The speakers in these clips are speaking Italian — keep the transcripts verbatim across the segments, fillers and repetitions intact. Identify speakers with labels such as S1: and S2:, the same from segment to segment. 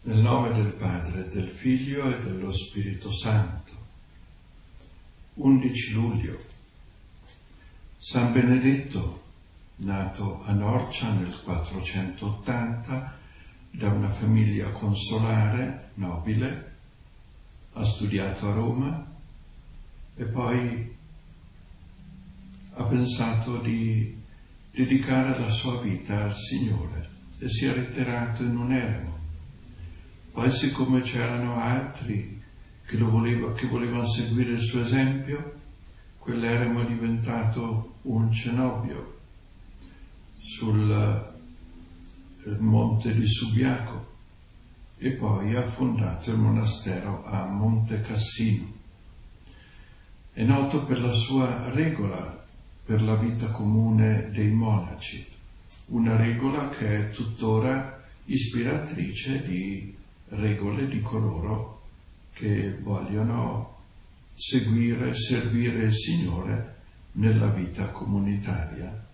S1: Nel nome del Padre, del Figlio e dello Spirito Santo. undici luglio. San Benedetto, nato a Norcia nel quattrocentottanta da una famiglia consolare, nobile, ha studiato a Roma e poi ha pensato di dedicare la sua vita al Signore e si è ritirato in un eremo. Poi, siccome c'erano altri che, lo voleva, che volevano seguire il suo esempio, quell'eremo è diventato un cenobio sul monte di Subiaco e poi ha fondato il monastero a Monte Cassino. È noto per la sua regola per la vita comune dei monaci, una regola che è tuttora ispiratrice di regole di coloro che vogliono seguire, servire il Signore nella vita comunitaria.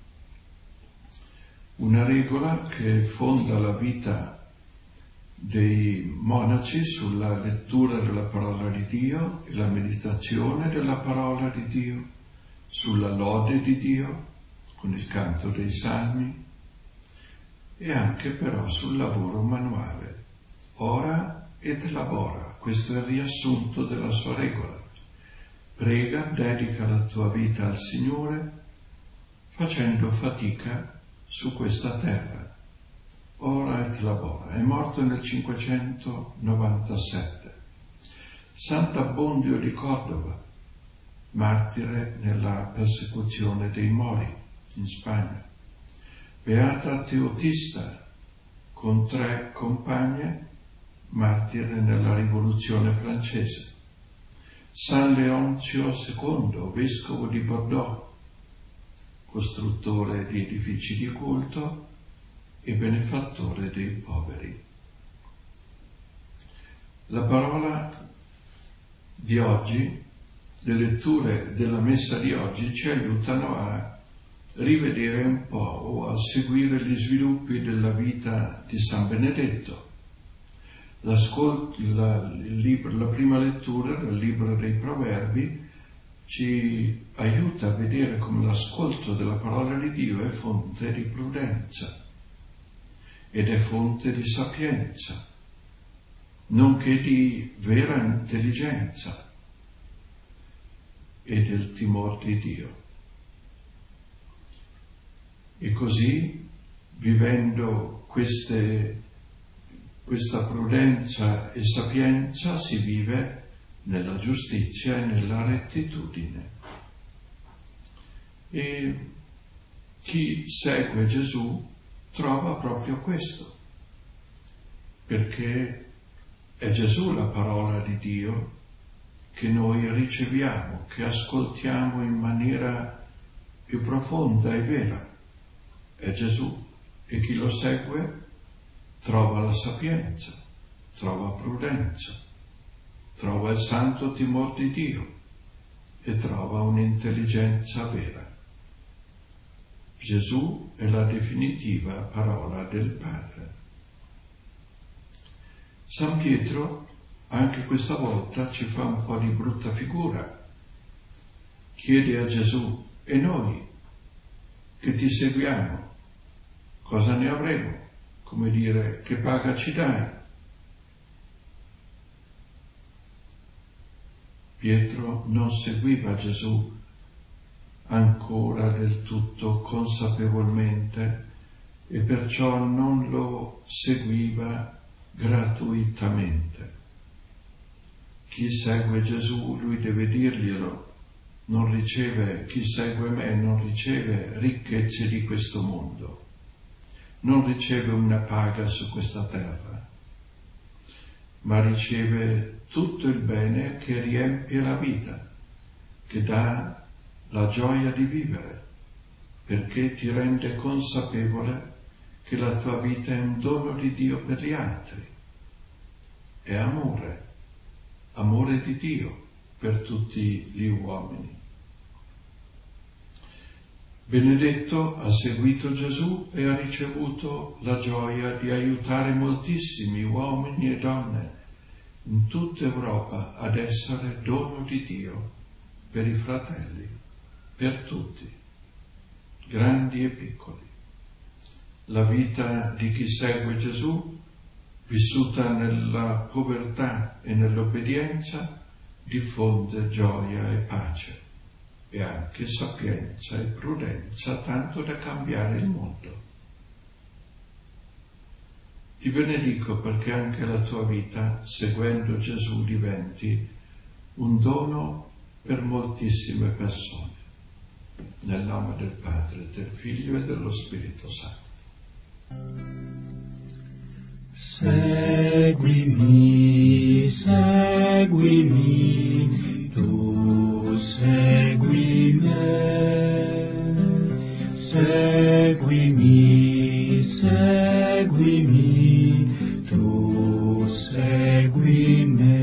S1: Una regola che fonda la vita dei monaci sulla lettura della parola di Dio e la meditazione della parola di Dio, sulla lode di Dio con il canto dei salmi e anche però sul lavoro manuale. Ora et labora, questo è il riassunto della sua regola. Prega, dedica la tua vita al Signore facendo fatica su questa terra. Ora et labora. È morto nel cinquecentonovantasette. Sant'Abbondio di Cordova, martire nella persecuzione dei Mori in Spagna. Beata Teotista, con tre compagne, martire nella rivoluzione francese. San Leonzio secondo, vescovo di Bordeaux, costruttore di edifici di culto e benefattore dei poveri. La parola di oggi, le letture della messa di oggi ci aiutano a rivedere un po' o a seguire gli sviluppi della vita di San Benedetto. L'ascolto, la, il libro, la prima lettura del libro dei Proverbi ci aiuta a vedere come l'ascolto della parola di Dio è fonte di prudenza ed è fonte di sapienza, nonché di vera intelligenza e del timore di Dio. E così, vivendo queste Questa prudenza e sapienza si vive nella giustizia e nella rettitudine. E chi segue Gesù trova proprio questo, perché è Gesù la parola di Dio che noi riceviamo, che ascoltiamo in maniera più profonda e vera. È Gesù, e chi lo segue trova la sapienza, trova prudenza, trova il santo timore di Dio e trova un'intelligenza vera. Gesù è la definitiva parola del Padre. San Pietro anche questa volta ci fa un po' di brutta figura. Chiede a Gesù: e noi che ti seguiamo, cosa ne avremo? Come dire, che paga ci dai? Pietro non seguiva Gesù ancora del tutto consapevolmente e perciò non lo seguiva gratuitamente. Chi segue Gesù, lui deve dirglielo, non riceve, chi segue me non riceve ricchezze di questo mondo. Non riceve una paga su questa terra, ma riceve tutto il bene che riempie la vita, che dà la gioia di vivere, perché ti rende consapevole che la tua vita è un dono di Dio per gli altri. È amore, amore di Dio per tutti gli uomini. Benedetto ha seguito Gesù e ha ricevuto la gioia di aiutare moltissimi uomini e donne in tutta Europa ad essere dono di Dio per i fratelli, per tutti, grandi e piccoli. La vita di chi segue Gesù, vissuta nella povertà e nell'obbedienza, diffonde gioia e pace e anche sapienza e prudenza, tanto da cambiare il mondo. Ti benedico perché anche la tua vita, seguendo Gesù, diventi un dono per moltissime persone. Nel nome del Padre, del Figlio e dello Spirito Santo.
S2: Seguimi, seguimi, tu segui me. Seguimi, seguimi, tu segui me.